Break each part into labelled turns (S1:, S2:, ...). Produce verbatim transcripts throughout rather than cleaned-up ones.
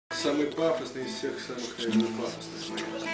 S1: Самый пафосный из всех самых, наверное, пафосных моих.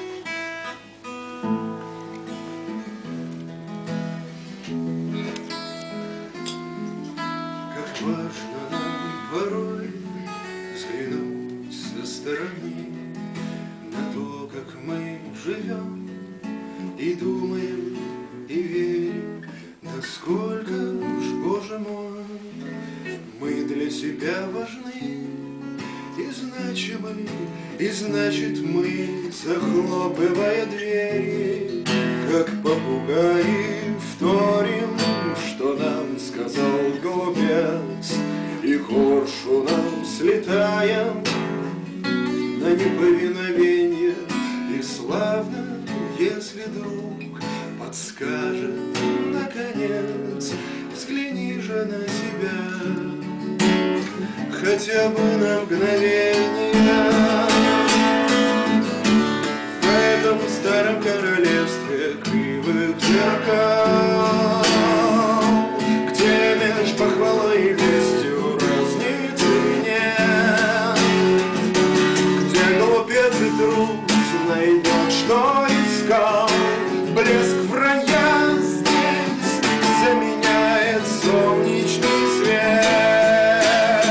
S2: Как важно нам порой взглянуть со стороны на то, как мы живем и думаем, и верим, насколько уж, Боже мой, мы для себя важны и значимы, и значит мы, захлопывая двери, как попугаи, вторим, что нам сказал голубец, и коршуном слетаем на неповиновенье. И славно, если друг подскажет, наконец, взгляни же на себя, хотя бы на мгновение. В этом старом королевстве кривых зеркал, где меж похвалой и лестью разницы нет, где глупец и трус найдет, что искал. Блеск вранья здесь заменяет солнечный свет,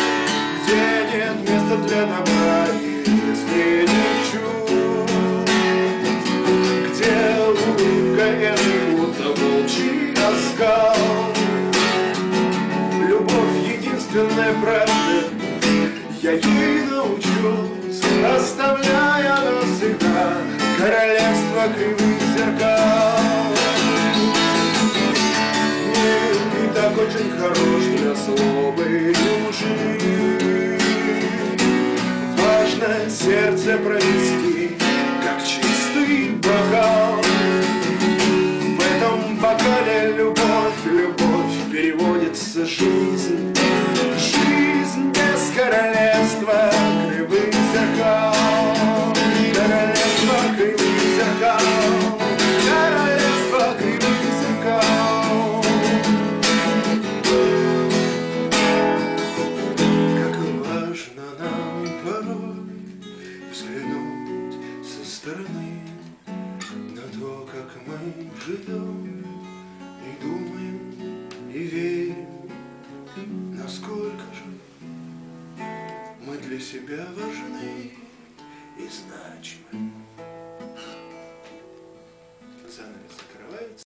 S2: для добра и изменить чувств, где улыбка это будто волчий оскал. Любовь единственная правда, я ей научусь, оставляя навсегда королевство кривых зеркал. Мир и так очень хорош для слабой души, сердце провести, как чистый бокал. В этом бокале любовь, любовь переводится жизнь, жизнь без королевства кривых зеркал, королевство кривых зеркал, королевство кривых зеркал. Как важно нам порой взглянуть со стороны на то, как мы живем и думаем, и верим, насколько же мы для себя важны и значимы.